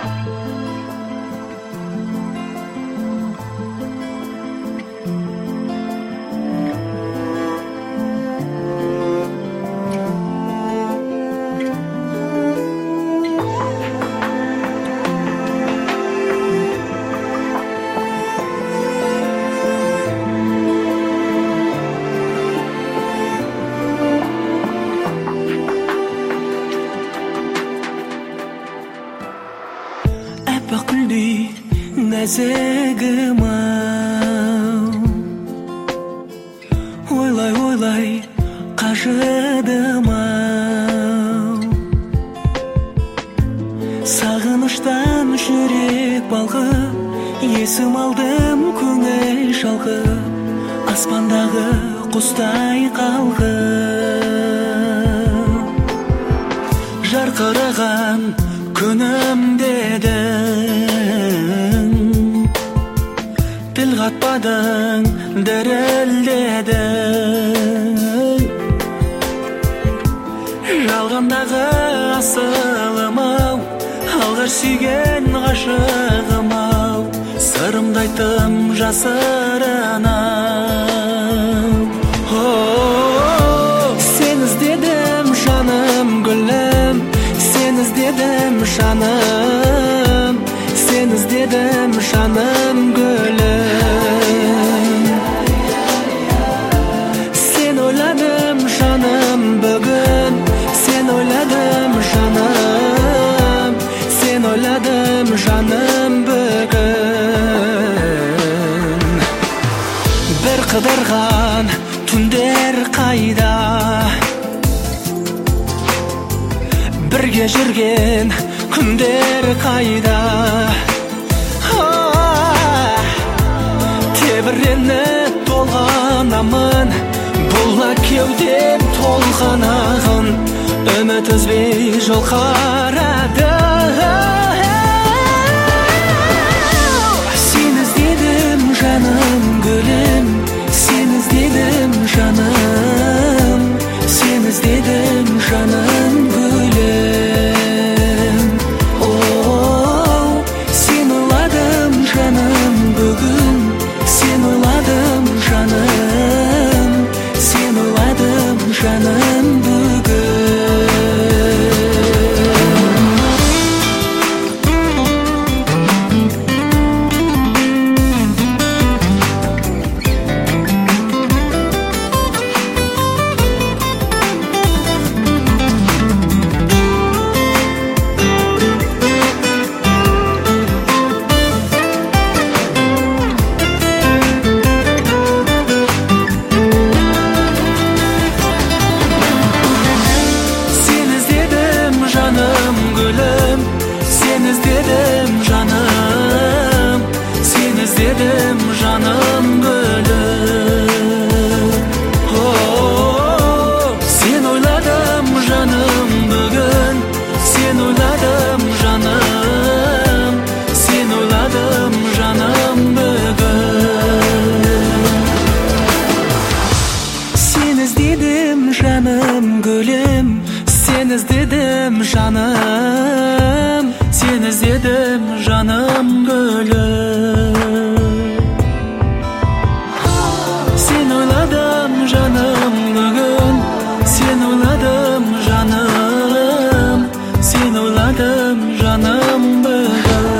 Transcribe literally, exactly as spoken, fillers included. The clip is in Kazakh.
Нәзігім-ау, ойлай-ойлай қажыдым-ау, сағыныштан жүрек балқып, есім алдым көңіл шалқып, аспандағы құстай қалқып, жарқыраған күнім дедің, тіл қатпадың, дірілдедің, жалғандағы асылым-ау, алғаш сүйген ғашығым-ау, сырымды айттым жасырынам. Сен іздедім жаным гүлім, сен іздедім жаным, сен іздедім жаным гүлім, сен ойладым жаным бүгін, сен ойладым жаным, сен ойладым жаным бүгін. Бір қыдырған түндер қайда, бірге жүрген күндер қайда, тебіреніп толғанамын, бұлла кеудем толғанағын, үміт үзбей жол қарады. Сен іздедім жаным гүлім, сен іздедім жаным, сен іздедім жаным гүлім. Оу, сен ойладым жаным бүгін, сен ойладым жаным, сен ойладым жаным бүгін. Сен іздедім жаным, сен іздедім жаным гүлім. Сен ойладым жаным бүгін, сен ойладым жаным, сен ойладым жаным бүгін. Сен іздедім жаным гүлім, сен іздедім жаным, сен іздедім жаным гүлім. Сен ойладым жаным бүгін, сен ойладым жаным, сен ойладым жаным бүгін.